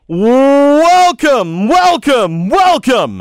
Welcome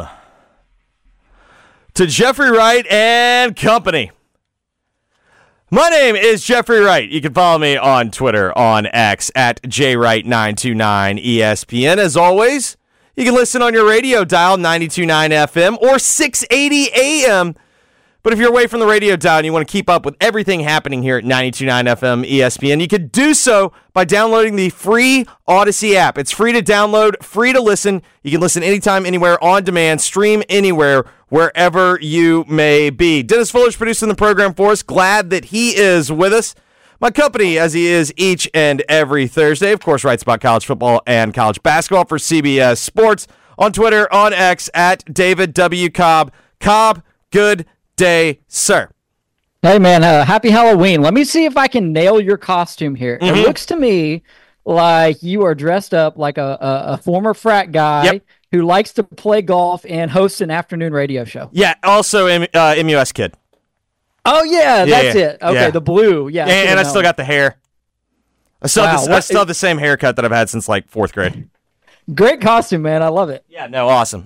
to Jeffrey Wright and Company. My name is Jeffrey Wright. You can follow me on Twitter, on X, at jwright929ESPN. As always, you can listen on your radio dial, 92.9 FM or 680 AM. But if you're away from the radio dial and you want to keep up with everything happening here at 92.9 FM ESPN, you can do so by downloading the free Odyssey app. It's free to download, free to listen. You can listen anytime, anywhere, on demand, stream anywhere, wherever you may be. Dennis Fuller's producing the program for us. Glad that he is with us. My company, as he is each and every Thursday, of course, writes about college football and college basketball for CBS Sports. On Twitter, on X, at David W. Cobb. Cobb, good day, sir. Hey, man, happy Halloween. Let me see if I can nail your costume here. It looks to me like you are dressed up like a former frat guy who likes to play golf and host an afternoon radio show. Yeah, also MUS kid. Oh, yeah, that's it. Okay, the blue. Yeah, and I still got the hair. I still have the same haircut that I've had since like 4th grade. Great costume, man. I love it. Yeah, no, awesome.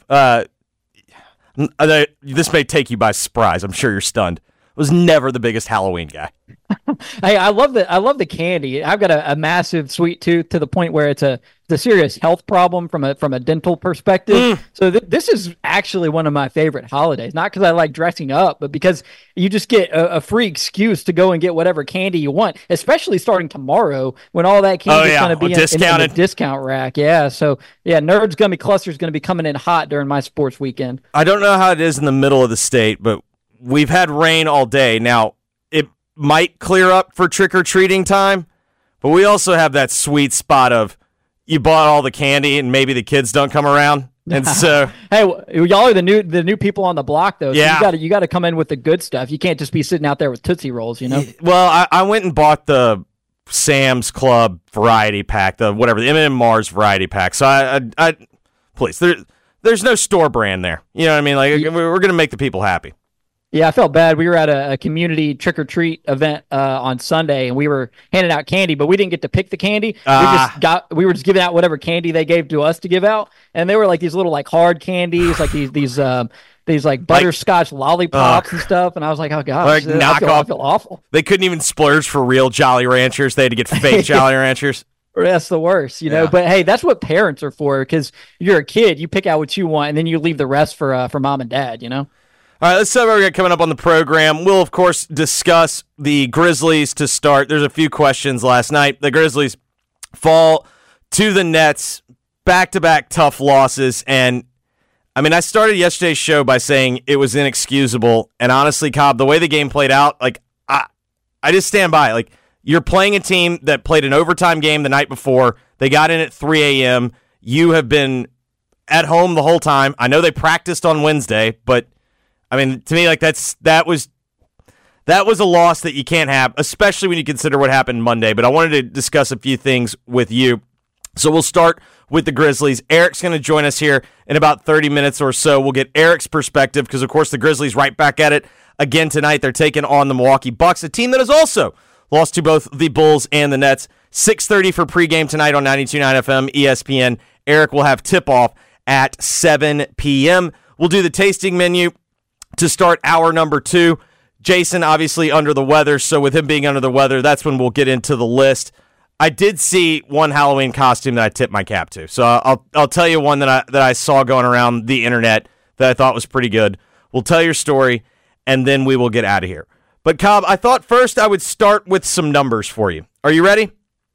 This may take you by surprise. I'm sure you're stunned. I was never the biggest Halloween guy. Hey, I love the candy. I've got a massive sweet tooth to the point where it's a serious health problem from a dental perspective. So this is actually one of my favorite holidays. Not because I like dressing up, but because you just get a free excuse to go and get whatever candy you want, especially starting tomorrow when all that candy is going to be in the discount rack. Yeah, so yeah, Nerds Gummy Cluster is going to be coming in hot during my sports weekend. I don't know how it is in the middle of the state, but we've had rain all day. Now, it might clear up for trick-or-treating time, but we also have that sweet spot of you bought all the candy and maybe the kids don't come around. And so hey, y'all are the new people on the block, though. So yeah. You got to come in with the good stuff. You can't just be sitting out there with Tootsie Rolls, you know? Well, I went and bought the Sam's Club variety pack, the M&M Mars variety pack. So I please, there's no store brand there. You know what I mean? Like we're going to make the people happy. Yeah, I felt bad. We were at a community trick-or-treat event on Sunday, and we were handing out candy, but we didn't get to pick the candy. We were just giving out whatever candy they gave to us to give out, and they were like these little like hard candies, like these like butterscotch lollipops and stuff. And I was like, oh gosh, I feel awful. They couldn't even splurge for real Jolly Ranchers. They had to get fake Jolly Ranchers. That's the worst, you know. But hey, that's what parents are for, because you're a kid, you pick out what you want, and then you leave the rest for mom and dad, you know. All right, let's see what we got coming up on the program. We'll, of course, discuss the Grizzlies to start. There's a few questions last night. The Grizzlies fall to the Nets, back-to-back tough losses. And, I mean, I started yesterday's show by saying it was inexcusable. And honestly, Cobb, the way the game played out, like, I just stand by. Like, you're playing a team that played an overtime game the night before. They got in at 3 a.m. You have been at home the whole time. I know they practiced on Wednesday, but I mean, to me, like that was a loss that you can't have, especially when you consider what happened Monday. But I wanted to discuss a few things with you. So we'll start with the Grizzlies. Eric's going to join us here in about 30 minutes or so. We'll get Eric's perspective because, of course, the Grizzlies right back at it again tonight. They're taking on the Milwaukee Bucks, a team that has also lost to both the Bulls and the Nets. 6:30 for pregame tonight on 92.9 FM ESPN. Eric will have tip-off at 7 p.m. We'll do the tasting menu to start hour number 2. Jason, obviously, under the weather, so with him being under the weather, that's when we'll get into the list. I did see one Halloween costume that I tipped my cap to, so I'll tell you one that I saw going around the internet that I thought was pretty good. We'll tell your story, and then we will get out of here. But, Cobb, I thought first I would start with some numbers for you. Are you ready?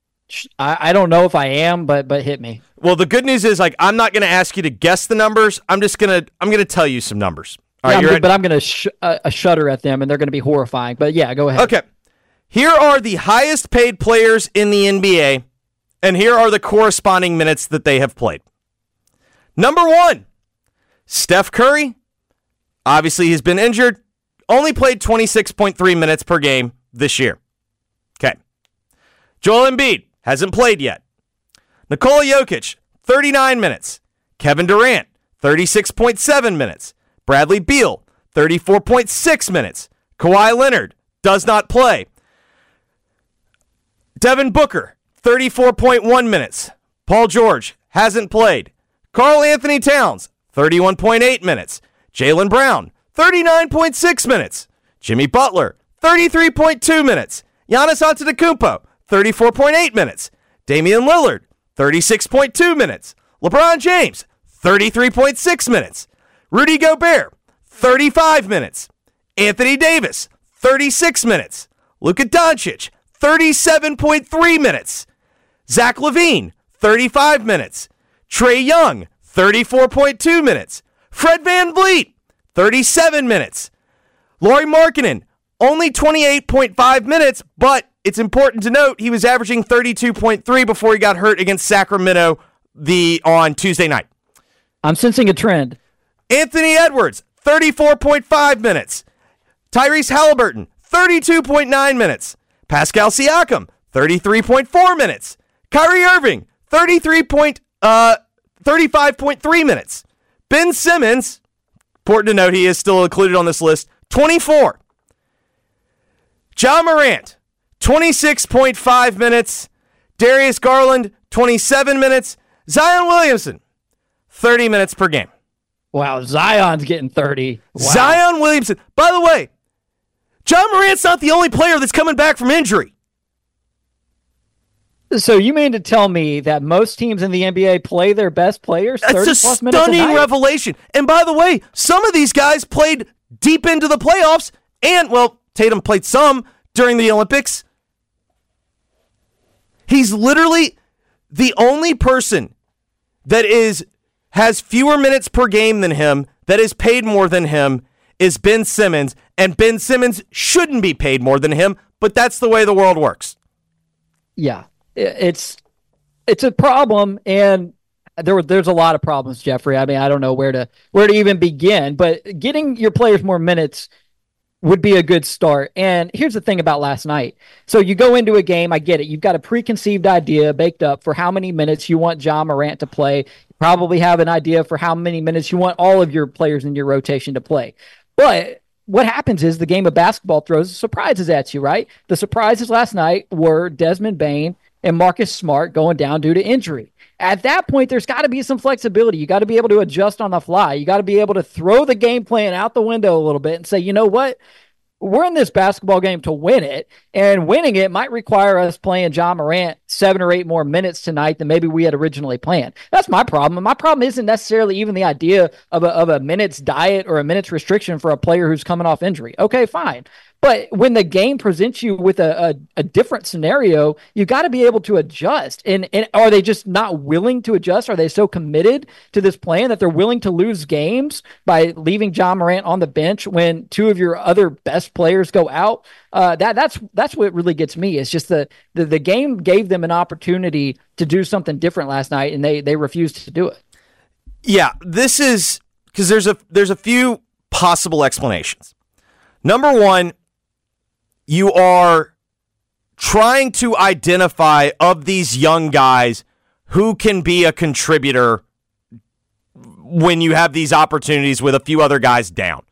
I don't know if I am, but hit me. Well, the good news is, like, I'm not going to ask you to guess the numbers. I'm gonna tell you some numbers. All right, but I'm going to shudder at them, and they're going to be horrifying. But, yeah, go ahead. Okay. Here are the highest-paid players in the NBA, and here are the corresponding minutes that they have played. Number 1, Steph Curry. Obviously, he's been injured. Only played 26.3 minutes per game this year. Okay. Joel Embiid hasn't played yet. Nikola Jokic, 39 minutes. Kevin Durant, 36.7 minutes. Bradley Beal, 34.6 minutes. Kawhi Leonard does not play. Devin Booker, 34.1 minutes. Paul George hasn't played. Karl Anthony Towns, 31.8 minutes. Jaylen Brown, 39.6 minutes. Jimmy Butler, 33.2 minutes. Giannis Antetokounmpo, 34.8 minutes. Damian Lillard, 36.2 minutes. LeBron James, 33.6 minutes. Rudy Gobert, 35 minutes. Anthony Davis, 36 minutes. Luka Doncic, 37.3 minutes. Zach LaVine, 35 minutes. Trae Young, 34.2 minutes. Fred VanVleet, 37 minutes. Lauri Markkanen, only 28.5 minutes, but it's important to note he was averaging 32.3 before he got hurt against Sacramento on Tuesday night. I'm sensing a trend. Anthony Edwards, 34.5 minutes. Tyrese Halliburton, 32.9 minutes. Pascal Siakam, 33.4 minutes. Kyrie Irving, 35.3 minutes. Ben Simmons, important to note he is still included on this list, 24. Ja Morant, 26.5 minutes. Darius Garland, 27 minutes. Zion Williamson, 30 minutes per game. Wow, Zion's getting 30. Wow. Zion Williamson. By the way, Ja Morant's not the only player that's coming back from injury. So you mean to tell me that most teams in the NBA play their best players 30 That's plus a minutes a stunning night? revelation. And by the way, some of these guys played deep into the playoffs, and, well, Tatum played some during the Olympics. He's literally the only person that has fewer minutes per game than him, that is paid more than him, is Ben Simmons, and Ben Simmons shouldn't be paid more than him, but that's the way the world works. Yeah, it's a problem, and there's a lot of problems, Jeffrey. I mean, I don't know where to even begin, but getting your players more minutes would be a good start. And here's the thing about last night. So you go into a game, I get it. You've got a preconceived idea baked up for how many minutes you want Ja Morant to play. You probably have an idea for how many minutes you want all of your players in your rotation to play. But what happens is the game of basketball throws surprises at you, right? The surprises last night were Desmond Bane and Marcus Smart going down due to injury. At that point, there's got to be some flexibility. You got to be able to adjust on the fly. You got to be able to throw the game plan out the window a little bit and say, you know what? We're in this basketball game to win it, and winning it might require us playing Ja Morant 7 or 8 more minutes tonight than maybe we had originally planned. That's my problem. My problem isn't necessarily even the idea of a minutes diet or a minutes restriction for a player who's coming off injury. Okay, fine. But when the game presents you with a different scenario, you got to be able to adjust. And are they just not willing to adjust? Are they so committed to this plan that they're willing to lose games by leaving Ja Morant on the bench when 2 of your other best players go out? That's what really gets me. It's just the game gave them an opportunity to do something different last night, and they refused to do it. Yeah, this is because there's a few possible explanations. Number one, you are trying to identify of these young guys who can be a contributor when you have these opportunities with a few other guys down.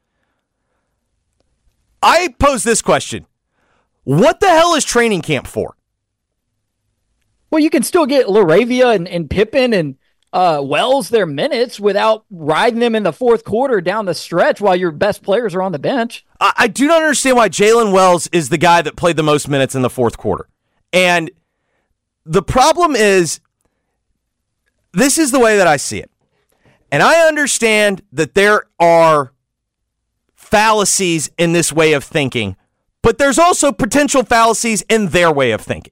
I pose this question. What the hell is training camp for? Well, you can still get LaRavia and Pippen and Wells their minutes without riding them in the fourth quarter down the stretch while your best players are on the bench. I do not understand why Jalen Wells is the guy that played the most minutes in the fourth quarter. And the problem is, this is the way that I see it. And I understand that there are fallacies in this way of thinking, but there's also potential fallacies in their way of thinking.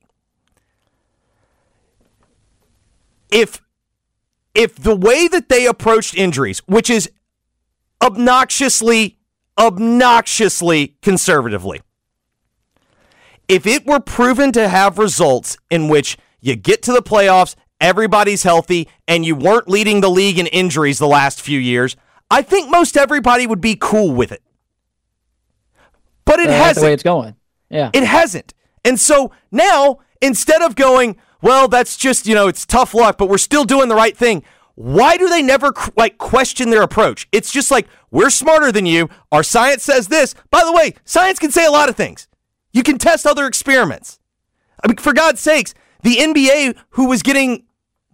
If the way that they approached injuries, which is obnoxiously conservatively, if it were proven to have results in which you get to the playoffs, everybody's healthy, and you weren't leading the league in injuries the last few years, I think most everybody would be cool with it. But it hasn't. That's the way it's going. Yeah. It hasn't. And so now, instead of going, well, that's just, it's tough luck, but we're still doing the right thing, why do they never question their approach? It's just like, we're smarter than you. Our science says this. By the way, science can say a lot of things. You can test other experiments. I mean, for God's sakes, the NBA, who was getting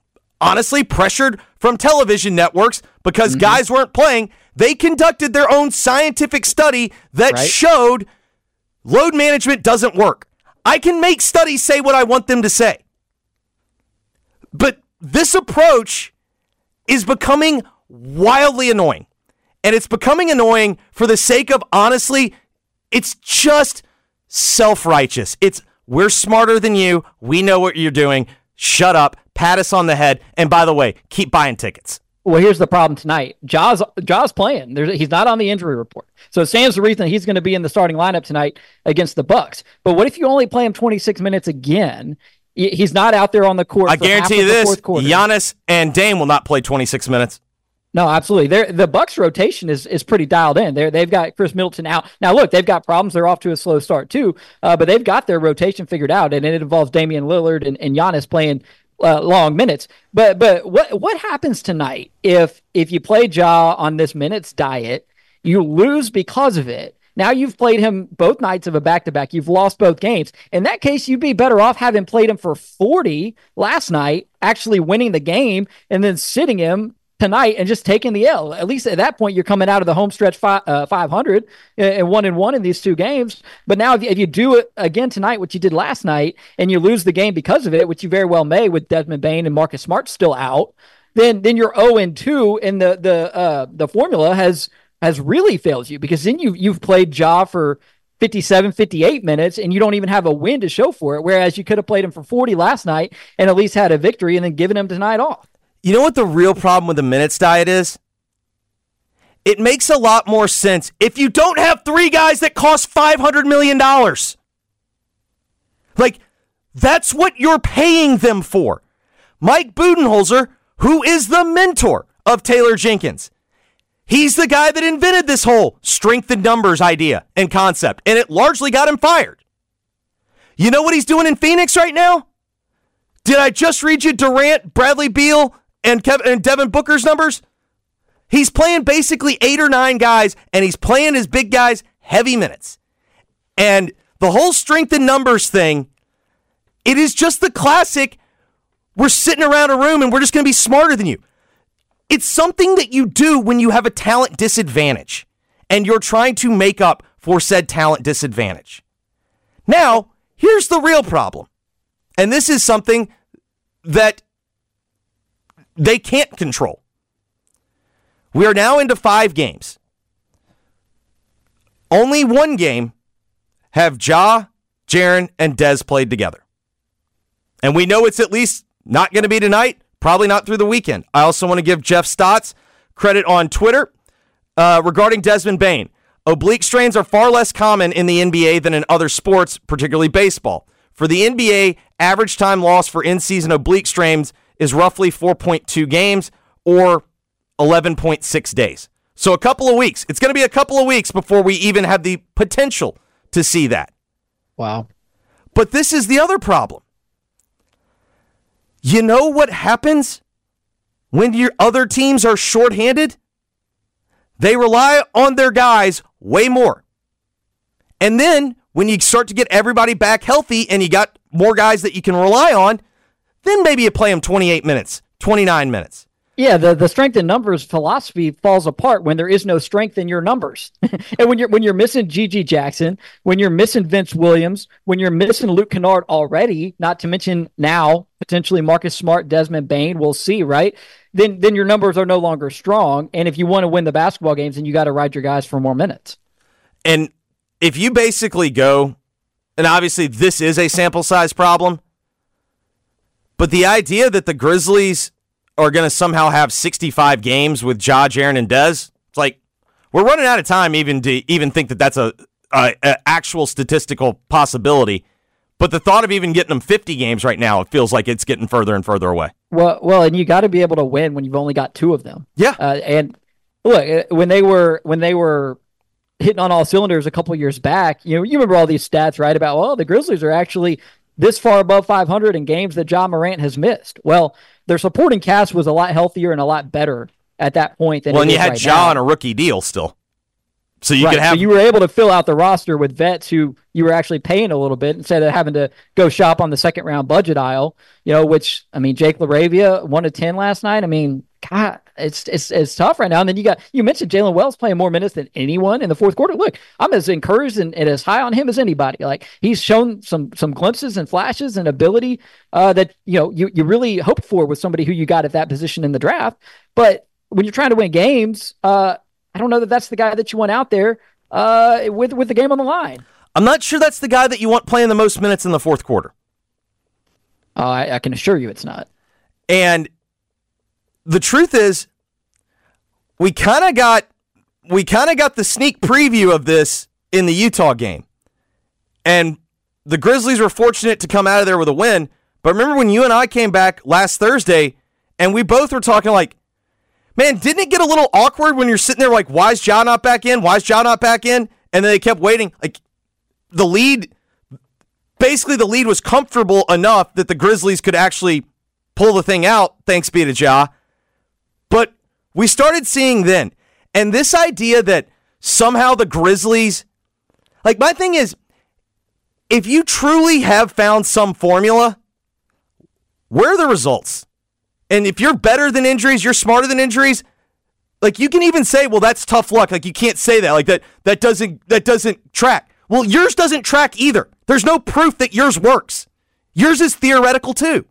honestly pressured from television networks because guys weren't playing. They conducted their own scientific study that showed load management doesn't work. I can make studies say what I want them to say. But this approach is becoming wildly annoying. And it's becoming annoying for the sake of, honestly, it's just self-righteous. It's, we're smarter than you. We know what you're doing. Shut up. Pat us on the head. And by the way, keep buying tickets. Well, here's the problem tonight. Ja's playing. He's not on the injury report. So it stands to reason he's going to be in the starting lineup tonight against the Bucks. But what if you only play him 26 minutes again? He's not out there on the court. I guarantee you this, Giannis and Dame will not play 26 minutes. No, absolutely. The Bucks rotation is pretty dialed in. They've got Chris Middleton out. Now, look, they've got problems. They're off to a slow start, too. But they've got their rotation figured out, and it involves Damian Lillard and Giannis playing long minutes. But what happens tonight if you play Ja on this minutes diet, you lose because of it? Now you've played him both nights of a back-to-back. You've lost both games. In that case, you'd be better off having played him for 40 last night, actually winning the game, and then sitting him tonight and just taking the L. At least at that point, you're coming out of the home stretch 500 and 1-1 in these two games. But now if you do it again tonight, what you did last night, and you lose the game because of it, which you very well may with Desmond Bane and Marcus Smart still out, then you're 0-2, and the formula has really failed you, because then you've played Ja for 57, 58 minutes, and you don't even have a win to show for it, whereas you could have played him for 40 last night and at least had a victory and then given him tonight off. You know what the real problem with the minutes diet is? It makes a lot more sense if you don't have three guys that cost $500 million. Like, that's what you're paying them for. Mike Budenholzer, who is the mentor of Taylor Jenkins, he's the guy that invented this whole strength in numbers idea and concept, and it largely got him fired. You know what he's doing in Phoenix right now? Did I just read you Durant, Bradley Beal, and Devin Booker's numbers? He's playing basically 8 or 9 guys, and he's playing his big guys heavy minutes. And the whole strength in numbers thing, it is just the classic, we're sitting around a room and we're just going to be smarter than you. It's something that you do when you have a talent disadvantage and you're trying to make up for said talent disadvantage. Now, here's the real problem. And this is something that they can't control. We are now into 5 games. Only one game have Ja, Jaren, and Dez played together. And we know it's at least not going to be tonight, probably not through the weekend. I also want to give Jeff Stotts credit on Twitter regarding Desmond Bane. Oblique strains are far less common in the NBA than in other sports, particularly baseball. For the NBA, average time lost for in-season oblique strains is roughly 4.2 games or 11.6 days. So a couple of weeks. It's going to be a couple of weeks before we even have the potential to see that. Wow. But this is the other problem. You know what happens when your other teams are shorthanded? They rely on their guys way more. And then when you start to get everybody back healthy and you got more guys that you can rely on, then maybe you play them 28 minutes, 29 minutes. Yeah, the strength in numbers philosophy falls apart when there is no strength in your numbers. And when you're missing G.G. Jackson, when you're missing Vince Williams, when you're missing Luke Kennard already, not to mention now potentially Marcus Smart, Desmond Bane, we'll see, right? Then your numbers are no longer strong. And if you want to win the basketball games, then you got to ride your guys for more minutes. And if you basically go, and obviously this is a sample size problem, but the idea that the Grizzlies are going to somehow have 65 games with Ja, Jaren, and Dez, it's like we're running out of time even to think that that's a actual statistical possibility. But the thought of even getting them 50 games right now, it feels like it's getting further and further away. Well, and you got to be able to win when you've only got 2 of them. Yeah. And look, when they were hitting on all cylinders a couple years back, you remember all these stats, right? About, well, the Grizzlies are actually this far above 500 in games that Ja Morant has missed. Well, their supporting cast was a lot healthier and a lot better at that point than and you had Ja on a rookie deal still. So you could have. So you were able to fill out the roster with vets who you were actually paying a little bit instead of having to go shop on the second round budget aisle. Which I mean, Jake LaRavia 1 of 10 last night. I mean, God, it's tough right now. And then you mentioned Jalen Wells playing more minutes than anyone in the fourth quarter. Look, I'm as encouraged and as high on him as anybody. Like, he's shown some glimpses and flashes and ability that you really hoped for with somebody who you got at that position in the draft. But when you're trying to win games, I don't know that that's the guy that you want out there with the game on the line. I'm not sure that's the guy that you want playing the most minutes in the fourth quarter. I can assure you it's not. And the truth is, we kind of got the sneak preview of this in the Utah game. And the Grizzlies were fortunate to come out of there with a win. But remember when you and I came back last Thursday and we both were talking like, man, didn't it get a little awkward when you're sitting there like, why is Ja not back in? Why is Ja not back in? And then they kept waiting. Like, the lead was comfortable enough that the Grizzlies could actually pull the thing out, thanks be to Ja. But we started seeing then. And this idea that somehow the Grizzlies, like, my thing is, if you truly have found some formula, where are the results? And if you're better than injuries, you're smarter than injuries, like, you can even say, well, that's tough luck. Like, you can't say that. Like, that doesn't track. Well, yours doesn't track either. There's no proof that yours works. Yours is theoretical too.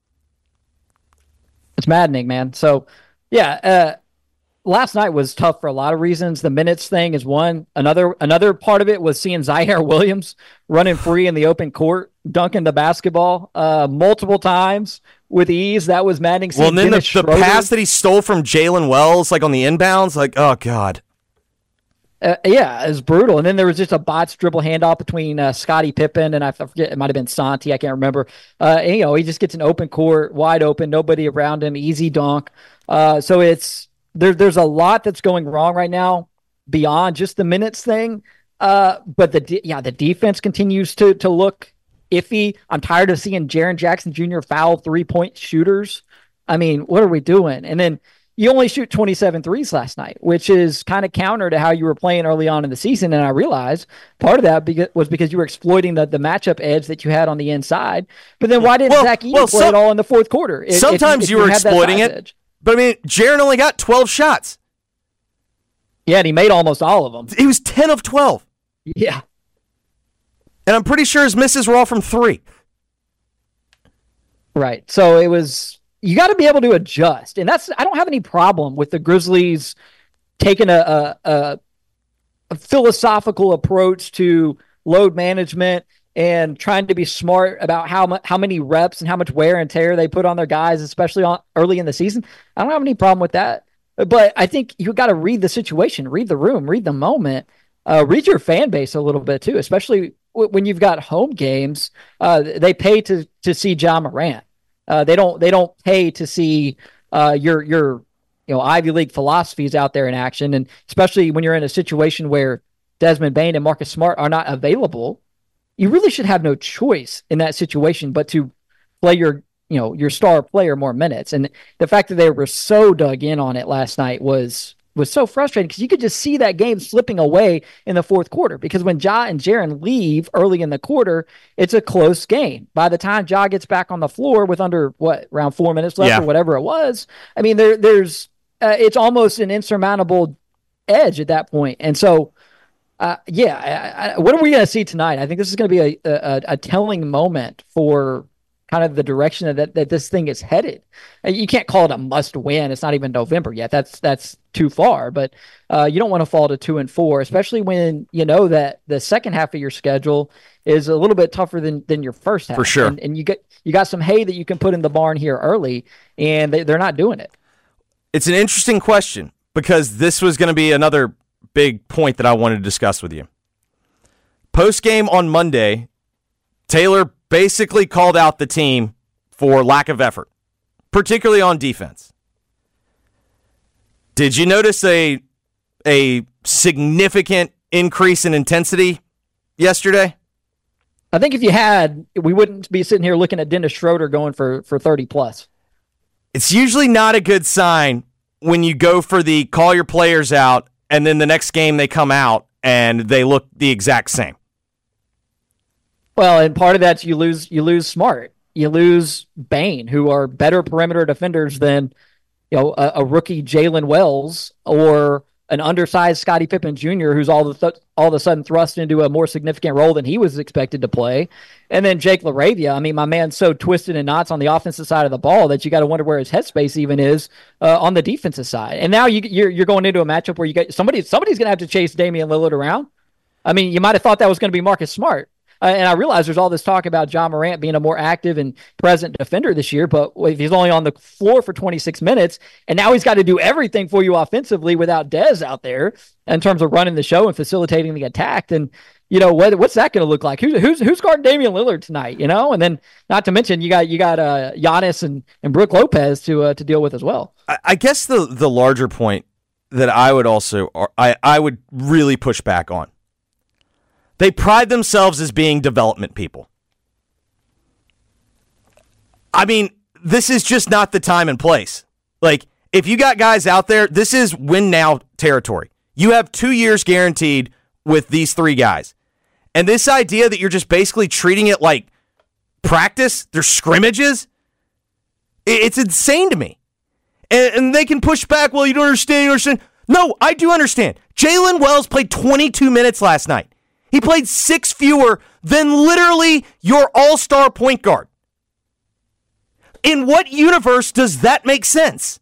It's maddening, man. So, yeah, last night was tough for a lot of reasons. The minutes thing is one. Another part of it was seeing Zaire Williams running free in the open court, dunking the basketball multiple times with ease. That was maddening. Well, and then the pass that he stole from Jalen Wells, like on the inbounds, like, oh, God. Yeah, it was brutal. And then there was just a bots dribble handoff between Scottie Pippen and I forget, it might have been Santi. I can't remember. And, he just gets an open court, wide open, nobody around him, easy dunk. So there's a lot that's going wrong right now beyond just the minutes thing. But the defense continues to look iffy. I'm tired of seeing Jaren Jackson Jr. foul 3-point shooters. I mean, what are we doing? And then you only shoot 27 threes last night, which is kind of counter to how you were playing early on in the season. And I realized part of that was because you were exploiting the matchup edge that you had on the inside. But then why didn't Zach Edey play it all in the fourth quarter? Sometimes you were exploiting it. Edge? But I mean, Jaren only got 12 shots. Yeah, and he made almost all of them. He was 10 of 12. Yeah. And I'm pretty sure his misses were all from 3. Right. So you got to be able to adjust. And I don't have any problem with the Grizzlies taking a philosophical approach to load management and trying to be smart about how many reps and how much wear and tear they put on their guys, especially early in the season. I don't have any problem with that. But I think you got to read the situation, read the room, read the moment, read your fan base a little bit too, especially when you've got home games. They pay to see Ja Morant. They don't pay to see your Ivy League philosophies out there in action, and especially when you're in a situation where Desmond Bane and Marcus Smart are not available, you really should have no choice in that situation but to play your star player more minutes. And the fact that they were so dug in on it last night was so frustrating because you could just see that game slipping away in the fourth quarter, because when Ja and Jaren leave early in the quarter, it's a close game. By the time Ja gets back on the floor with around 4 minutes left or whatever it was, I mean, there's it's almost an insurmountable edge at that point. And so, what are we going to see tonight? I think this is going to be a telling moment for kind of the direction that this thing is headed. You can't call it a must win. It's not even November yet. That's too far, but you don't want to fall to 2-4, especially when you know that the second half of your schedule is a little bit tougher than your first half. For sure. And you got some hay that you can put in the barn here early, and they're not doing it. It's an interesting question because this was going to be another big point that I wanted to discuss with you. Post game on Monday, Taylor basically called out the team for lack of effort, particularly on defense. Did you notice a significant increase in intensity yesterday? I think if you had, we wouldn't be sitting here looking at Dennis Schroeder going for 30 plus. It's usually not a good sign when you go for the call your players out and then the next game they come out and they look the exact same. Well, and part of that's you lose Smart, you lose Bain, who are better perimeter defenders than a rookie Jalen Wells or an undersized Scottie Pippen Jr., who's all of a sudden thrust into a more significant role than he was expected to play. And then Jake LaRavia, I mean, my man's so twisted in knots on the offensive side of the ball that you got to wonder where his headspace even is on the defensive side. And now you're going into a matchup where you got somebody's going to have to chase Damian Lillard around. I mean, you might have thought that was going to be Marcus Smart. And I realize there's all this talk about Ja Morant being a more active and present defender this year, but if he's only on the floor for 26 minutes, and now he's got to do everything for you offensively without Dez out there in terms of running the show and facilitating the attack, then what's that going to look like? Who's guarding Damian Lillard tonight? And then not to mention you got Giannis and Brook Lopez to deal with as well. I guess the larger point that I would really push back on. They pride themselves as being development people. I mean, this is just not the time and place. Like, if you got guys out there, this is win now territory. You have 2 years guaranteed with these three guys. And this idea that you're just basically treating it like practice, their scrimmages, it's insane to me. And they can push back, well, you don't understand. No, I do understand. Jalen Wells played 22 minutes last night. He played 6 fewer than literally your all-star point guard. In what universe does that make sense?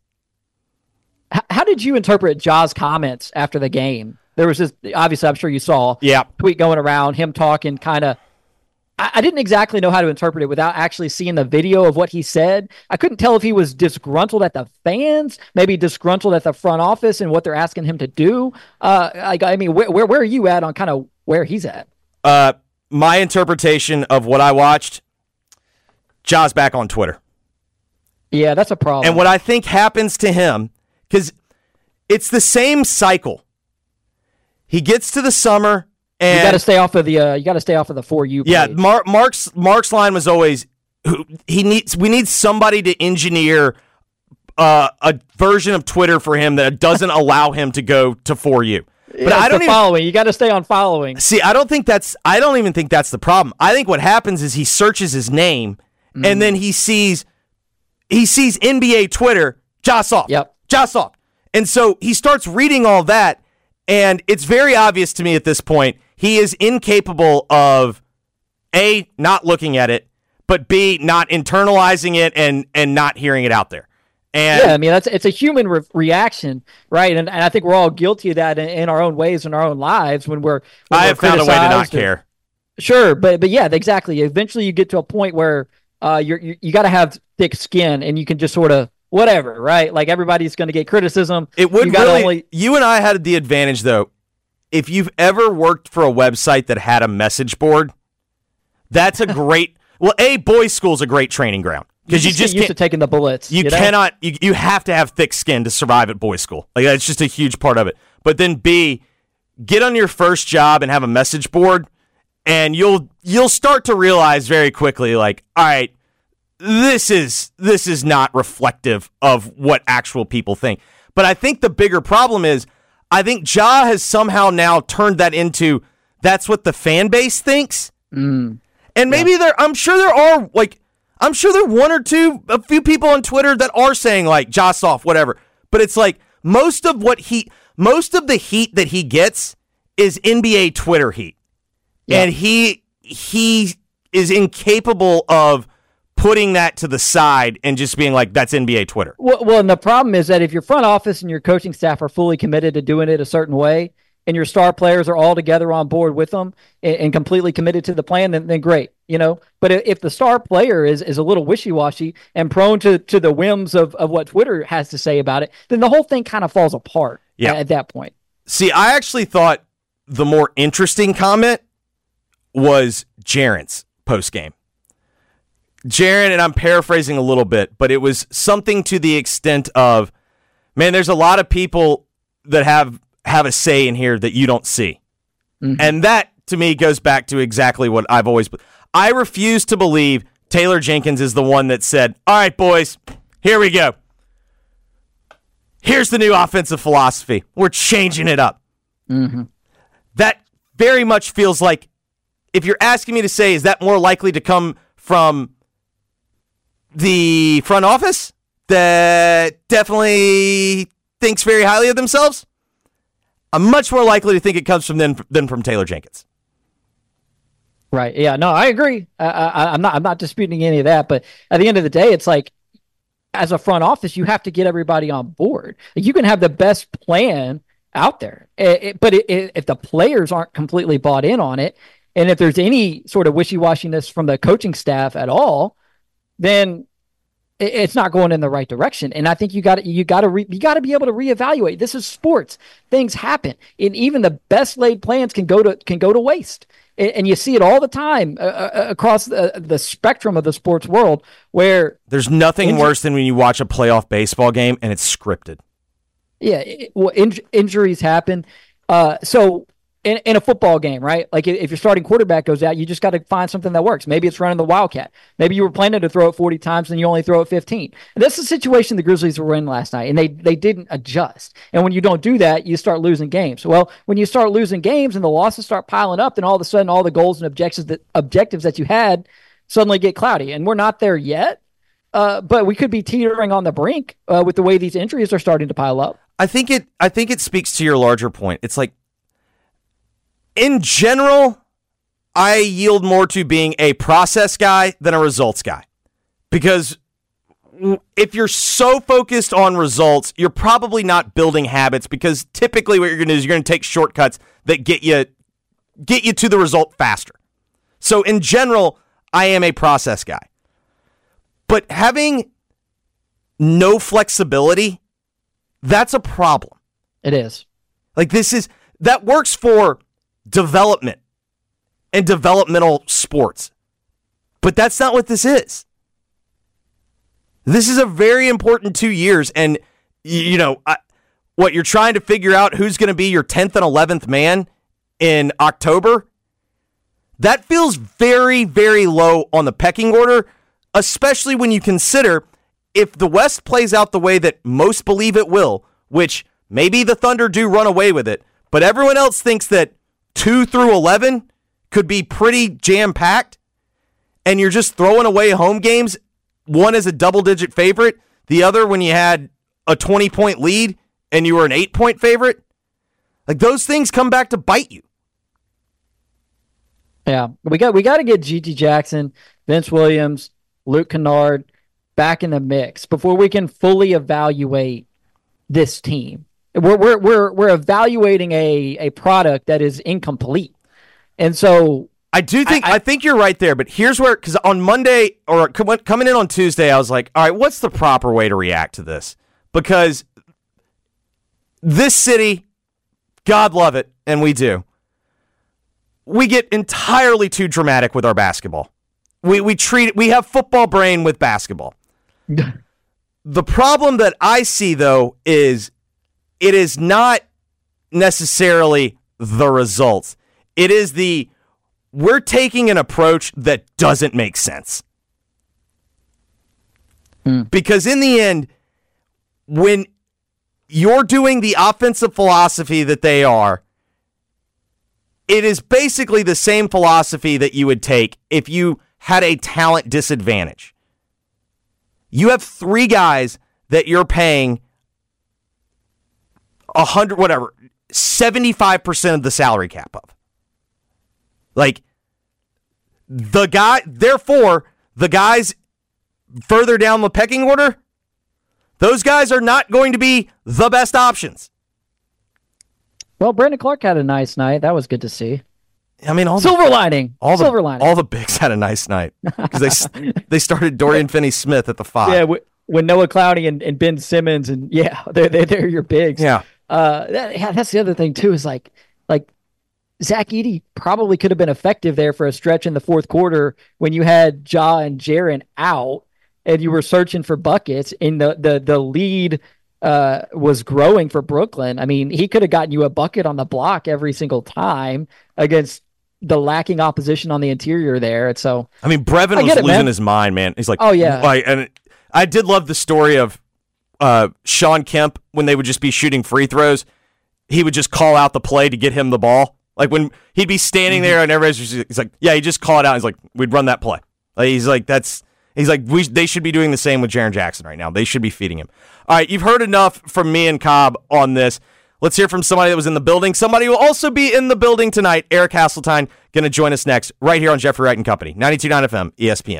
How did you interpret Ja's comments after the game? There was this, obviously, I'm sure you saw, tweet going around, him talking kind of. I didn't exactly know how to interpret it without actually seeing the video of what he said. I couldn't tell if he was disgruntled at the fans, maybe disgruntled at the front office and what they're asking him to do. I mean, where are you at on kind of where he's at? My interpretation of what I watched, Ja's back on Twitter. Yeah, that's a problem. And what I think happens to him, because it's the same cycle. He gets to the summer, and you got to stay off of the For You page. Yeah, Mark's line was always, we need somebody to engineer a version of Twitter for him that doesn't allow him to go to For You. But I don't following. You got to stay on following. See, I don't even think that's the problem. I think what happens is he searches his name and then he sees NBA Twitter, Ja Soft. Yep. Ja Soft. And so he starts reading all that, and it's very obvious to me at this point he is incapable of A, not looking at it, but B, not internalizing it and not hearing it out there. And yeah, I mean, it's a human reaction, right? And I think we're all guilty of that in our own ways in our own lives when I have found a way to not care. Sure, but yeah, exactly. Eventually, you get to a point where you got to have thick skin, and you can just sort of whatever, right? Like everybody's going to get criticism. It would you and I had the advantage though. If you've ever worked for a website that had a message board, that's a great. Well, boys' school's a great training ground. Because you just used to taking the bullets. You cannot. You have to have thick skin to survive at boys' school. Like that's just a huge part of it. But then B, get on your first job and have a message board, and you'll start to realize very quickly, like, all right, this is not reflective of what actual people think. But I think the bigger problem is, I think Ja has somehow now turned that into that's what the fan base thinks, and maybe I'm sure there are one or two, a few people on Twitter that are saying like Ja Soft, whatever. But it's like most of the heat that he gets is NBA Twitter heat. Yeah. And he is incapable of putting that to the side and just being like, that's NBA Twitter. Well, and the problem is that if your front office and your coaching staff are fully committed to doing it a certain way, and your star players are all together on board with them and completely committed to the plan, then great, But if the star player is a little wishy-washy and prone to the whims of what Twitter has to say about it, then the whole thing kind of falls apart at that point. See, I actually thought the more interesting comment was Jaren's postgame. Jaren, and I'm paraphrasing a little bit, but it was something to the extent of, man, there's a lot of people that have a say in here that you don't see. Mm-hmm. And that, to me, goes back to exactly what I've always... I refuse to believe Taylor Jenkins is the one that said, all right, boys, here we go. here's the new offensive philosophy. We're changing it up. Mm-hmm. That very much feels like, if you're asking me to say, is that more likely to come from the front office that definitely thinks very highly of themselves? I'm much more likely to think it comes from them than from Taylor Jenkins. Right. Yeah. No, I agree. I'm not disputing any of that. But at the end of the day, it's like, as a front office, you have to get everybody on board. Like, you can have the best plan out there, but if the players aren't completely bought in on it, and if there's any sort of wishy-washiness from the coaching staff at all, then it's not going in the right direction. And I think you got to be able to reevaluate. This is sports; things happen, and even the best laid plans can go to waste. And you see it all the time across the spectrum of the sports world, where there's nothing worse than when you watch a playoff baseball game and it's scripted. Yeah, injuries happen. So in a football game, right? Like, if your starting quarterback goes out, you just got to find something that works. Maybe it's running the Wildcat. Maybe you were planning to throw it 40 times and you only throw it 15. And that's the situation the Grizzlies were in last night, and they didn't adjust. And when you don't do that, you start losing games. Well, when you start losing games and the losses start piling up, then all of a sudden all the goals and objectives that you had suddenly get cloudy. And we're not there yet, but we could be teetering on the brink with the way these injuries are starting to pile up. I think it speaks to your larger point. It's like, in general, I yield more to being a process guy than a results guy. Because if you're so focused on results, you're probably not building habits, because typically what you're going to do is you're going to take shortcuts that get you to the result faster. So in general, I am a process guy. But having no flexibility, that's a problem. It is. Like, that works for development and developmental sports. But that's not what this is. This is a very important 2 years, and what you're trying to figure out, who's going to be your 10th and 11th man in October, that feels very, very low on the pecking order, especially when you consider, if the West plays out the way that most believe it will, which maybe the Thunder do run away with it, but everyone else thinks that 2 through 11 could be pretty jam-packed, and you're just throwing away home games, one as a double-digit favorite, the other when you had a 20-point lead and you were an 8-point favorite. Like, those things come back to bite you. Yeah, we got to get G.G. Jackson, Vince Williams, Luke Kennard back in the mix before we can fully evaluate this team. We're evaluating a product that is incomplete, and so I think you're right there. But here's where, because on Monday or coming in on Tuesday, I was like, all right, what's the proper way to react to this? Because this city, God love it, and we do. We get entirely too dramatic with our basketball. We have football brain with basketball. The problem that I see, though, is it is not necessarily the results. It is we're taking an approach that doesn't make sense. Because in the end, when you're doing the offensive philosophy that they are, it is basically the same philosophy that you would take if you had a talent disadvantage. You have 3 guys that you're paying 75% of the salary cap of. Like, therefore, the guys further down the pecking order, those guys are not going to be the best options. Well, Brandon Clark had a nice night. That was good to see. I mean, silver lining. All the bigs had a nice night because they started Dorian Finney-Smith at the 5. Yeah, when Noah Clowney and Ben Simmons, and yeah, they're your bigs. Yeah. That's the other thing too, is like Zach Edey probably could have been effective there for a stretch in the fourth quarter when you had Ja and Jaren out and you were searching for buckets, and the lead was growing for Brooklyn. I mean, he could have gotten you a bucket on the block every single time against the lacking opposition on the interior there. And so, I mean, Brevin was losing his mind, man. He's like, oh yeah. And I did love the story of Sean Kemp, when they would just be shooting free throws, he would just call out the play to get him the ball. Like when he'd be standing there and he's like, yeah, he just call it out. He's like, we'd run that play. He's like, they should be doing the same with Jaren Jackson right now. They should be feeding him. All right, you've heard enough from me and Cobb on this. Let's hear from somebody that was in the building. Somebody who will also be in the building tonight. Eric Hasseltine going to join us next right here on Jeffrey Wright and Company, 92.9 FM, ESPN.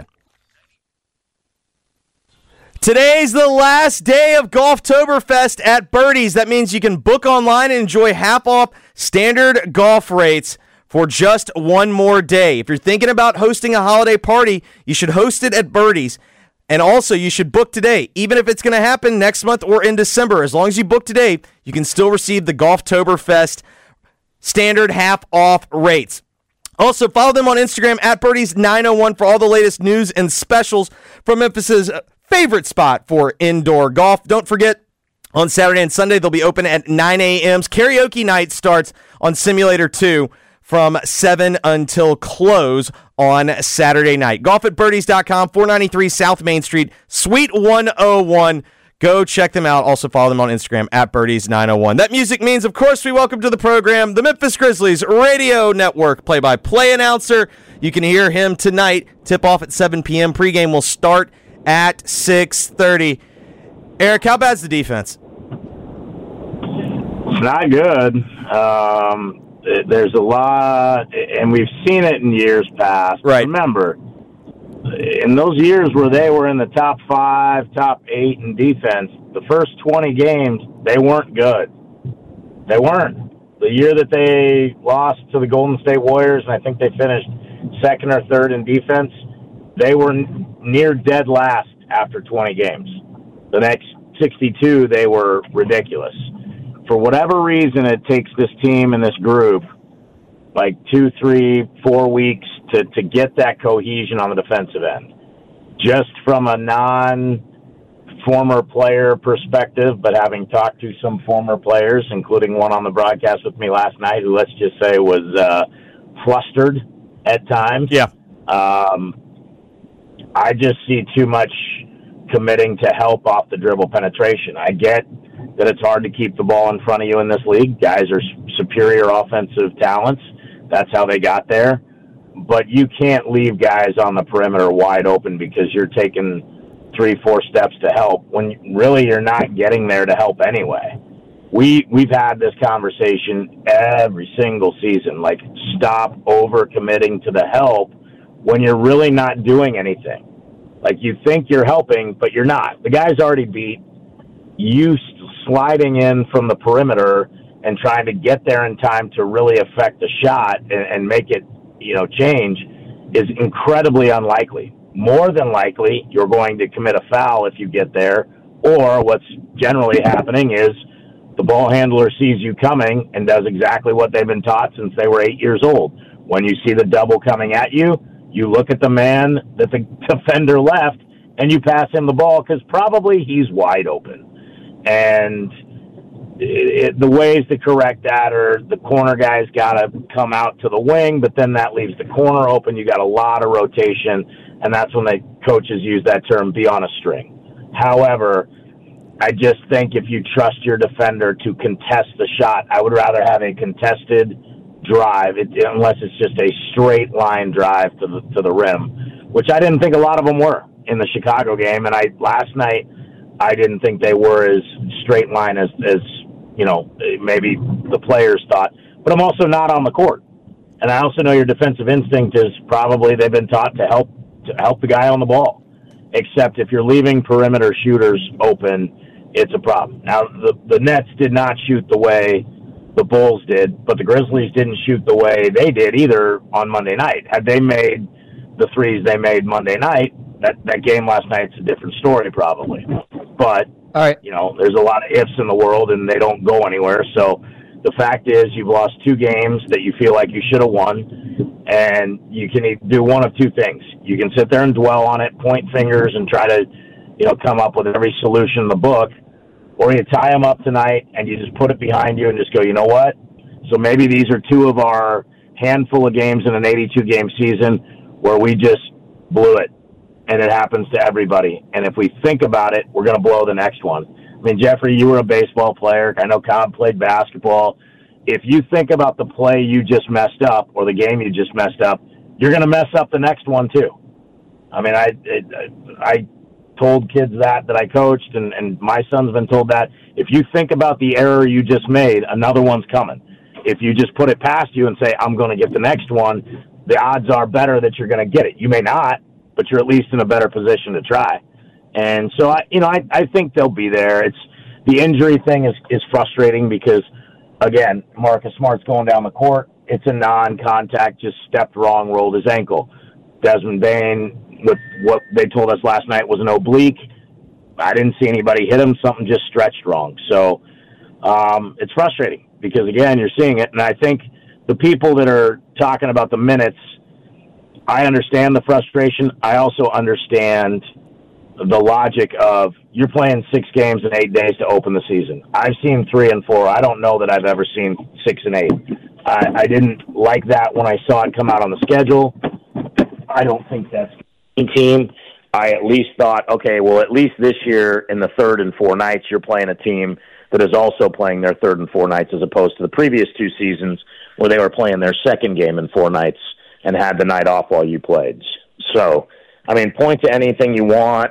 Today's the last day of Golftoberfest at Birdies. That means you can book online and enjoy half-off standard golf rates for just one more day. If you're thinking about hosting a holiday party, you should host it at Birdies. And also, you should book today, even if it's going to happen next month or in December. As long as you book today, you can still receive the Golftoberfest standard half-off rates. Also, follow them on Instagram at Birdies901 for all the latest news and specials from Memphis's favorite spot for indoor golf. Don't forget, on Saturday and Sunday, they'll be open at 9 a.m. Karaoke night starts on Simulator 2 from 7 until close on Saturday night. Golfatbirdies.com, 493 South Main Street, Suite 101. Go check them out. Also follow them on Instagram at Birdies901. That music means, of course, we welcome to the program the Memphis Grizzlies Radio Network play-by-play announcer. You can hear him tonight. Tip off at 7 p.m. Pregame will start at 6:30. Eric, how bad's the defense? It's not good. There's a lot, and we've seen it in years past. Right. Remember, in those years where they were in the top 5, top 8 in defense, the first 20 games, they weren't good. They weren't. The year that they lost to the Golden State Warriors, and I think they finished second or third in defense, they were near dead last after 20 games. The next 62, they were ridiculous. For whatever reason, it takes this team and this group like 2, 3, 4 weeks to get that cohesion on the defensive end. Just from a non-former player perspective, but having talked to some former players, including one on the broadcast with me last night, who let's just say was flustered at times. Yeah. I just see too much committing to help off the dribble penetration. I get that it's hard to keep the ball in front of you in this league. Guys are superior offensive talents. That's how they got there. But you can't leave guys on the perimeter wide open because you're taking 3, 4 steps to help when really you're not getting there to help anyway. We've had this conversation every single season. Like, stop over-committing to the help when you're really not doing anything. Like, you think you're helping, but you're not. The guy's already beat. You sliding in from the perimeter and trying to get there in time to really affect the shot and make it, change is incredibly unlikely. More than likely, you're going to commit a foul if you get there, or what's generally happening is the ball handler sees you coming and does exactly what they've been taught since they were 8 years old. When you see the double coming at you, you look at the man that the defender left and you pass him the ball because probably he's wide open. And the ways to correct that are the corner guy's got to come out to the wing, but then that leaves the corner open. You got a lot of rotation, and that's when the coaches use that term, be on a string. However, I just think if you trust your defender to contest the shot, I would rather have a contested drive, unless it's just a straight line drive to the rim, which I didn't think a lot of them were in the Chicago game. And last night, I didn't think they were as straight line as maybe the players thought. But I'm also not on the court. And I also know your defensive instinct is probably they've been taught to help the guy on the ball. Except if you're leaving perimeter shooters open, it's a problem. Now, the Nets did not shoot the way the Bulls did, but the Grizzlies didn't shoot the way they did either on Monday night. Had they made the threes they made Monday night, that game last night's a different story probably. But, all right, there's a lot of ifs in the world, and they don't go anywhere. So the fact is you've lost 2 games that you feel like you should have won, and you can do one of 2 things. You can sit there and dwell on it, point fingers, and try to come up with every solution in the book, or you tie them up tonight and you just put it behind you and just go, you know what? So maybe these are 2 of our handful of games in an 82-game season where we just blew it, and it happens to everybody. And if we think about it, we're going to blow the next one. I mean, Jeffrey, you were a baseball player. I know Cobb played basketball. If you think about the play you just messed up or the game you just messed up, you're going to mess up the next one too. I mean, I told kids that I coached, and my son's been told that. If you think about the error you just made, another one's coming. If you just put it past you and say, I'm going to get the next one, the odds are better that you're going to get it. You may not, but you're at least in a better position to try. And so, I think they'll be there. It's the injury thing is frustrating because, again, Marcus Smart's going down the court. It's a non-contact, just stepped wrong, rolled his ankle. Desmond Bane, with what they told us last night, was an oblique. I didn't see anybody hit him. Something just stretched wrong. So it's frustrating because, again, you're seeing it. And I think the people that are talking about the minutes, I understand the frustration. I also understand the logic of you're playing 6 games in 8 days to open the season. I've seen 3 and 4. I don't know that I've ever seen 6 and 8. I didn't like that when I saw it come out on the schedule. I don't think that's a team. I at least thought, okay, well, at least this year in the 3rd and 4 nights, you're playing a team that is also playing their 3rd and 4 nights as opposed to the previous 2 seasons where they were playing their 2nd game in 4 nights and had the night off while you played. So, I mean, point to anything you want.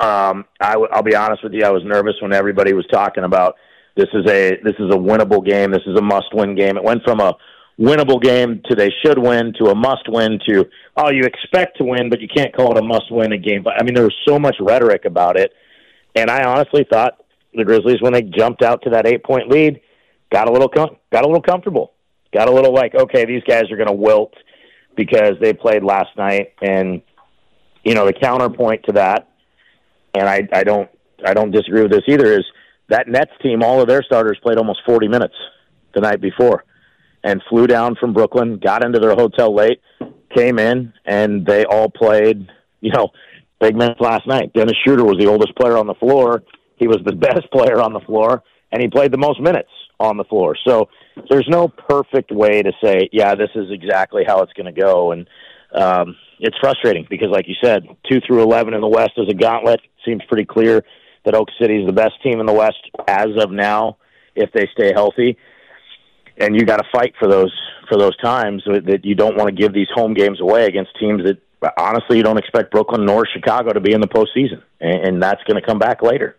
I'll be honest with you. I was nervous when everybody was talking about this is a winnable game. This is a must-win game. It went from a winnable game to they should win to a must-win to, oh, you expect to win, but you can't call it a must-win a game. But I mean, there was so much rhetoric about it, and I honestly thought the Grizzlies, when they jumped out to that 8-point lead, got a little comfortable, got a little like, okay, these guys are going to wilt because they played last night, and the counterpoint to that. And I don't disagree with this either, is that Nets team, all of their starters played almost 40 minutes the night before and flew down from Brooklyn, got into their hotel late, came in, and they all played, big minutes last night. Dennis Schroeder was the oldest player on the floor. He was the best player on the floor, and he played the most minutes on the floor. So there's no perfect way to say, yeah, this is exactly how it's going to go. And it's frustrating because, like you said, 2 through 11 in the West is a gauntlet. Seems pretty clear that Oak City is the best team in the West as of now if they stay healthy. And you got to fight for those times that you don't want to give these home games away against teams that, honestly, you don't expect Brooklyn nor Chicago to be in the postseason. And that's going to come back later.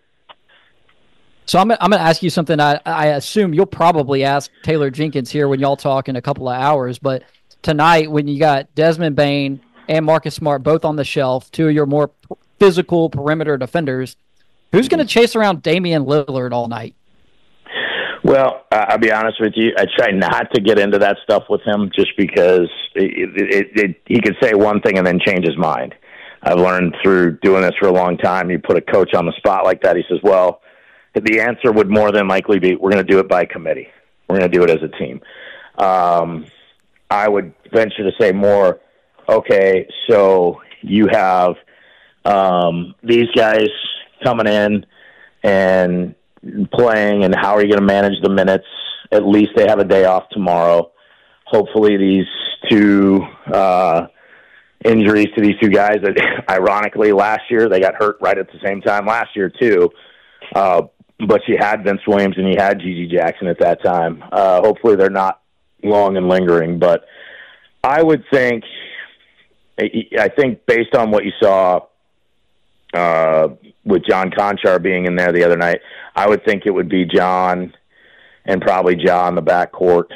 So I'm going to ask you something I assume you'll probably ask Taylor Jenkins here when y'all talk in a couple of hours. But tonight, when you got Desmond Bane and Marcus Smart both on the shelf, 2 of your more physical perimeter defenders, who's going to chase around Damian Lillard all night? Well, I'll be honest with you. I try not to get into that stuff with him just because he could say one thing and then change his mind. I've learned through doing this for a long time, you put a coach on the spot like that, he says, well, the answer would more than likely be, we're going to do it by committee. We're going to do it as a team. I would venture to say more, okay, so you have these guys coming in and playing, and how are you going to manage the minutes? At least they have a day off tomorrow. Hopefully these 2 injuries to these 2 guys that, ironically, last year, they got hurt right at the same time last year too. But you had Vince Williams and you had Gigi Jackson at that time. Hopefully they're not long and lingering, but I think based on what you saw with John Conchar being in there the other night, I would think it would be John and probably Ja in the backcourt.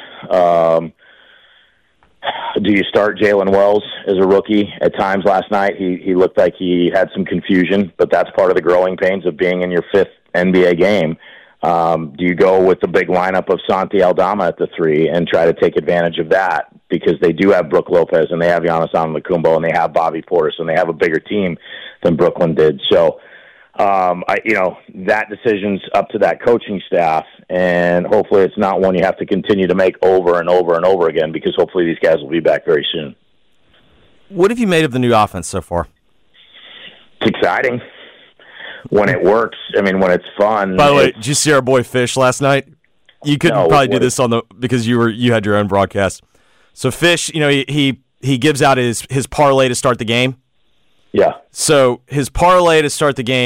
Do you start Jalen Wells as a rookie? At times last night, he looked like he had some confusion, but that's part of the growing pains of being in your 5th NBA game. Do you go with the big lineup of Santi Aldama at the 3 and try to take advantage of that? Because they do have Brook Lopez and they have Giannis Antetokounmpo and they have Bobby Portis and they have a bigger team than Brooklyn did. So, that decision's up to that coaching staff, and hopefully it's not one you have to continue to make over and over and over again, because hopefully these guys will be back very soon. What have you made of the new offense so far? It's exciting when it works. I mean, when it's fun. By the way, did you see our boy Fish last night? You couldn't probably do this because you had your own broadcast. So Fish, he gives out his parlay to start the game. Yeah. So his parlay to start the game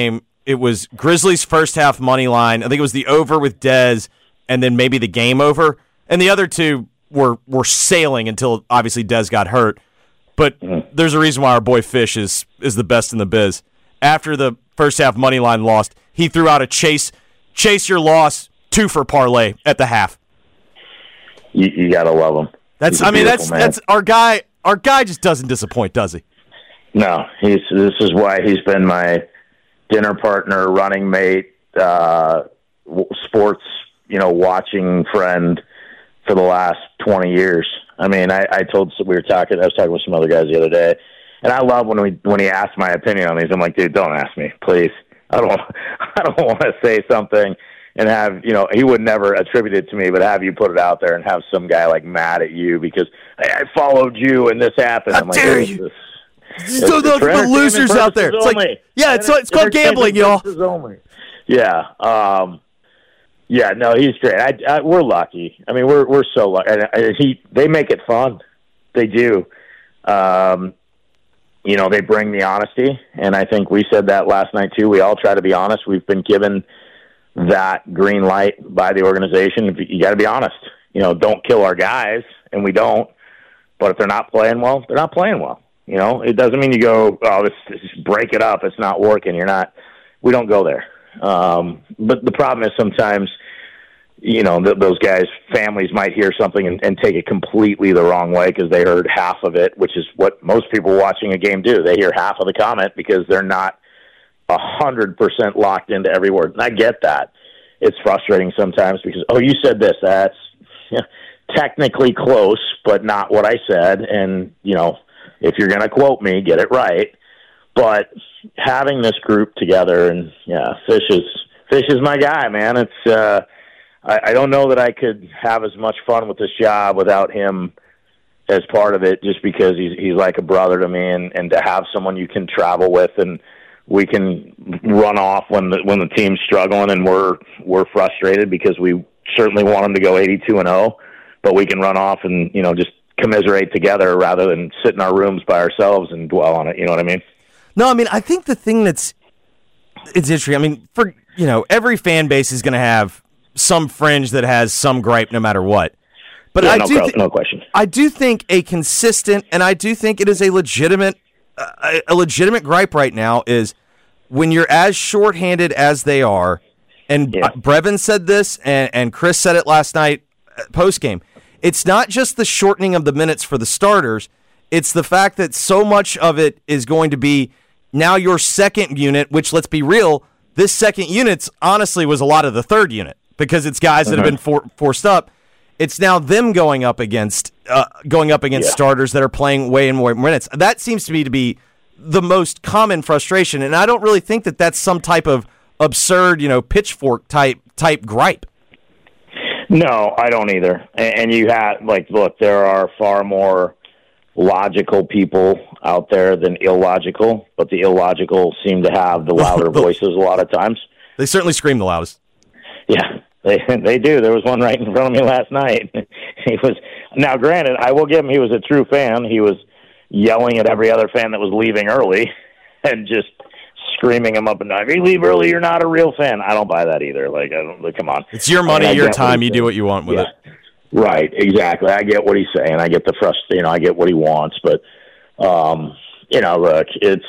it was Grizzlies first half money line. I think it was the over with Dez, and then maybe the game over. And the other two were sailing until obviously Dez got hurt. But there's a reason why our boy Fish is the best in the biz. After the first half money line lost, he threw out a chase your loss 2 for parlay at the half. You gotta love him. That's our guy. Our guy just doesn't disappoint, does he? No, this is why he's been my dinner partner, running mate, sports, watching friend for the last 20 years. I mean, I was talking with some other guys the other day, and I love when he asks my opinion on these. I'm like, dude, don't ask me, please. I don't want to say something and have, he would never attribute it to me, but have you put it out there and have some guy like mad at you because I followed you and this happened. I'm like, dare you? So those are the losers out there. It's like, it's called gambling, y'all. Yeah. Yeah, no, he's great. We're lucky. I mean, we're so lucky. And they make it fun. They do. They bring the honesty, and I think we said that last night too. We all try to be honest. We've been given that green light by the organization. You got to be honest. Don't kill our guys, and we don't. But if they're not playing well, they're not playing well. It doesn't mean you go, let's just break it up. It's not working. We don't go there. But the problem is sometimes, those guys' families might hear something and take it completely the wrong way because they heard half of it, which is what most people watching a game do. They hear half of the comment because they're not 100% locked into every word. And I get that. It's frustrating sometimes because, you said this. That's technically close, but not what I said. And, if you're going to quote me, get it right. But having this group together, and Fish is my guy, man. It's I don't know that I could have as much fun with this job without him as part of it, just because he's like a brother to me, and to have someone you can travel with, and we can run off when the team's struggling and we're frustrated because we certainly want them to go 82-0, but we can run off and just commiserate together rather than sit in our rooms by ourselves and dwell on it. You know what I mean? No, I mean, I think the thing it's interesting. I mean, for every fan base is going to have some fringe that has some gripe no matter what. But no question. I do think a consistent, and I do think it is a legitimate gripe right now is when you're as shorthanded as they are, and Brevin said this, and Chris said it last night post game. It's not just the shortening of the minutes for the starters. It's the fact that so much of it is going to be now your second unit, which, let's be real, this second unit honestly was a lot of the third unit because it's guys that have been forced up. It's now them going up against starters that are playing way and more minutes. That seems to me to be the most common frustration, and I don't really think that that's some type of absurd, pitchfork type gripe. No, I don't either. And you have, look, there are far more logical people out there than illogical, but the illogical seem to have the louder voices a lot of times. They certainly scream the loudest. Yeah, they do. There was one right in front of me last night. Now, granted, I will give him, he was a true fan. He was yelling at every other fan that was leaving early and just screaming him up and down. If you leave early, you're not a real fan. I don't buy that either. Come on. It's your money, your time. You do what you want with it. Right, exactly. I get what he's saying. I get the frustration. I get what he wants. But, look, it's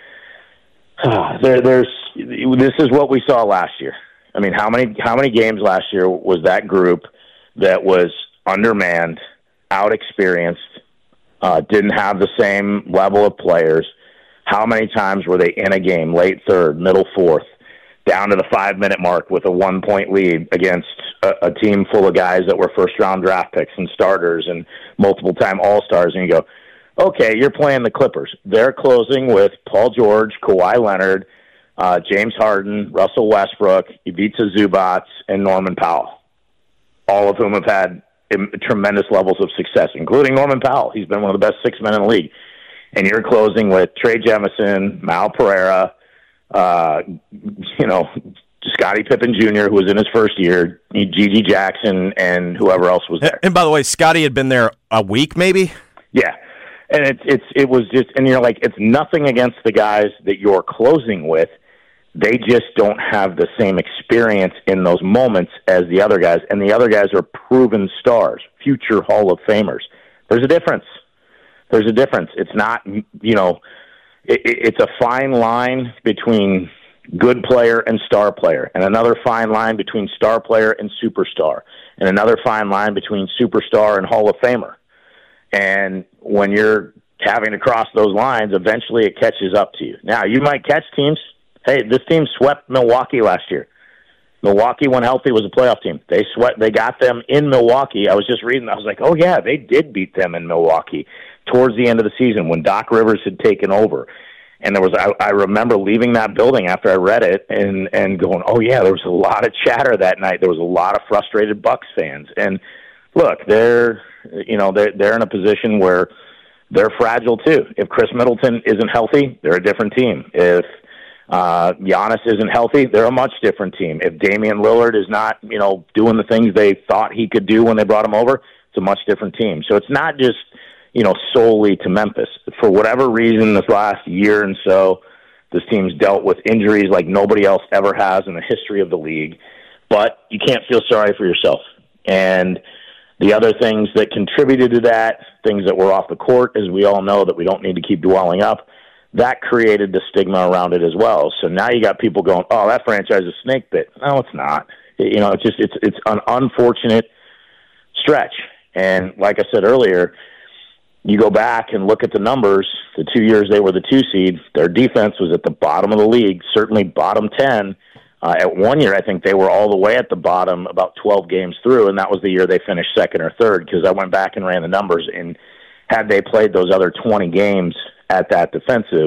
this is what we saw last year. I mean, how many games last year was that group that was undermanned, out-experienced, didn't have the same level of players? How many times were they in a game, late third, middle fourth, down to the 5-minute mark with a 1-point lead against a team full of guys that were first-round draft picks and starters and multiple-time All-Stars, and you go, okay, you're playing the Clippers. They're closing with Paul George, Kawhi Leonard, James Harden, Russell Westbrook, Ivica Zubac, and Norman Powell, all of whom have had tremendous levels of success, including Norman Powell. He's been one of the best 6 men in the league. And you're closing with Trey Jemison, Mal Pereira, Scottie Pippen Jr., who was in his first year, Gigi Jackson, and whoever else was there. And by the way, Scottie had been there a week, maybe? Yeah. And it was just, and you're like, it's nothing against the guys that you're closing with. they just don't have the same experience in those moments as the other guys. And the other guys are proven stars, future Hall of Famers. There's a difference. There's a difference. It's not, it's a fine line between good player and star player, and another fine line between star player and superstar, and another fine line between superstar and Hall of Famer. And when you're having to cross those lines, eventually it catches up to you. Now, you might catch teams. Hey, this team swept Milwaukee last year. Milwaukee, when healthy, was a playoff team. They got them in Milwaukee. I was just reading. I was like, oh, yeah, they did beat them in Milwaukee towards the end of the season when Doc Rivers had taken over. And I remember leaving that building after I read it and going, oh, yeah, there was a lot of chatter that night. There was a lot of frustrated Bucks fans. And, look, they're in a position where they're fragile, too. If Chris Middleton isn't healthy, they're a different team. If Giannis isn't healthy, they're a much different team. If Damian Lillard is not, doing the things they thought he could do when they brought him over, it's a much different team. So it's not just, solely to Memphis. For whatever reason, this last year and so, this team's dealt with injuries like nobody else ever has in the history of the league. But you can't feel sorry for yourself. And the other things that contributed to that, things that were off the court, as we all know, that we don't need to keep dwelling up, that created the stigma around it as well. So now you got people going, oh, that franchise is snake bit. No, it's not. It's an unfortunate stretch. And like I said earlier, you go back and look at the numbers, the 2 years they were the 2 seed, their defense was at the bottom of the league, certainly bottom 10. At 1 year, I think they were all the way at the bottom about 12 games through, and that was the year they finished second or third, because I went back and ran the numbers, and had they played those other 20 games at that defensive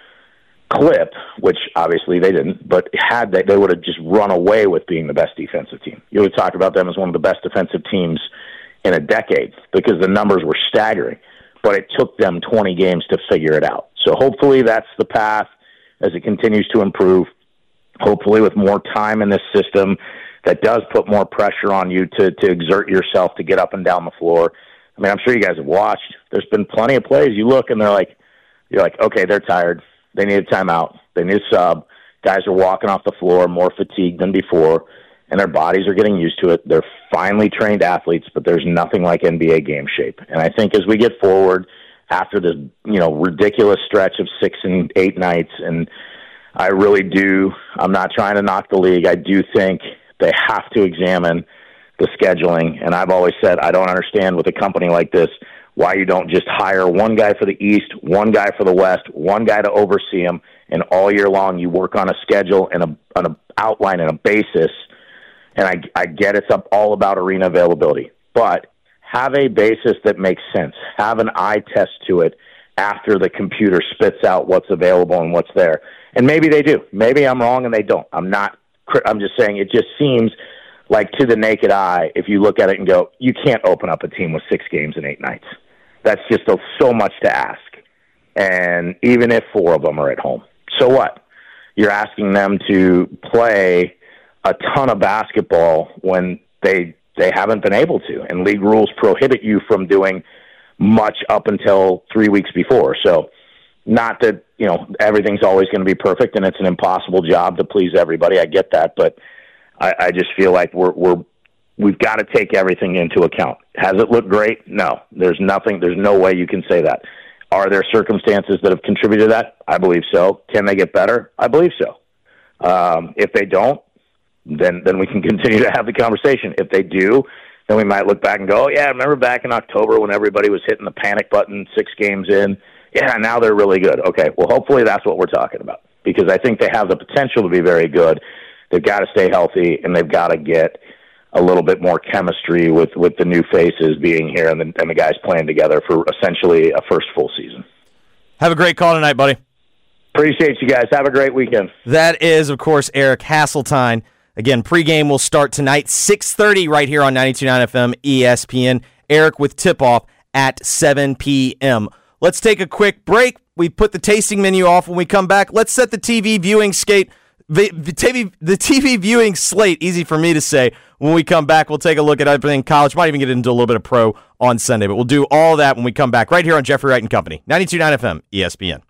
clip, which obviously they didn't, but had they would have just run away with being the best defensive team. You would talk about them as one of the best defensive teams in a decade because the numbers were staggering. But it took them 20 games to figure it out. So hopefully that's the path as it continues to improve, hopefully with more time in this system that does put more pressure on you to exert yourself to get up and down the floor. I mean, I'm sure you guys have watched. There's been plenty of plays. You look and you're like, okay, they're tired. They need a timeout. They need a sub. Guys are walking off the floor more fatigued than before, and their bodies are getting used to it. They're finely trained athletes, but there's nothing like NBA game shape. And I think as we get forward after this, ridiculous stretch of 6 and 8 nights, and I really do, I'm not trying to knock the league. I do think they have to examine the scheduling. And I've always said, I don't understand with a company like this, why you don't just hire one guy for the East, one guy for the West, one guy to oversee them, and all year long you work on a schedule and an outline and a basis. And I get it's all about arena availability, but have a basis that makes sense. Have an eye test to it after the computer spits out what's available and what's there. And maybe they do. Maybe I'm wrong and they don't. I'm just saying it just seems like to the naked eye, if you look at it and go, you can't open up a team with 6 games and 8 nights. That's just so much to ask. And even if 4 of them are at home, so what? You're asking them to play a ton of basketball when they haven't been able to, and league rules prohibit you from doing much up until 3 weeks before. So not that, everything's always going to be perfect and it's an impossible job to please everybody. I get that, but I just feel like we've got to take everything into account. Has it looked great? No, there's no way you can say that. Are there circumstances that have contributed to that? I believe so. Can they get better? I believe so. If they don't, then we can continue to have the conversation. If they do, then we might look back and go, oh, yeah, remember back in October when everybody was hitting the panic button 6 games in? Yeah, now they're really good. Okay, well, hopefully that's what we're talking about, because I think they have the potential to be very good. They've got to stay healthy, and they've got to get a little bit more chemistry with the new faces being here and the guys playing together for essentially a first full season. Have a great call tonight, buddy. Appreciate you guys. Have a great weekend. That is, of course, Eric Hasseltine. Again, pregame will start tonight, 6:30 right here on 92.9 FM ESPN. Eric with tip-off at 7 p.m. Let's take a quick break. We put the tasting menu off. When we come back, let's set the TV viewing the TV viewing slate, easy for me to say. When we come back, we'll take a look at everything college. Might even get into a little bit of pro on Sunday, but we'll do all that when we come back right here on Jeffrey Wright and Company, 92.9 FM ESPN.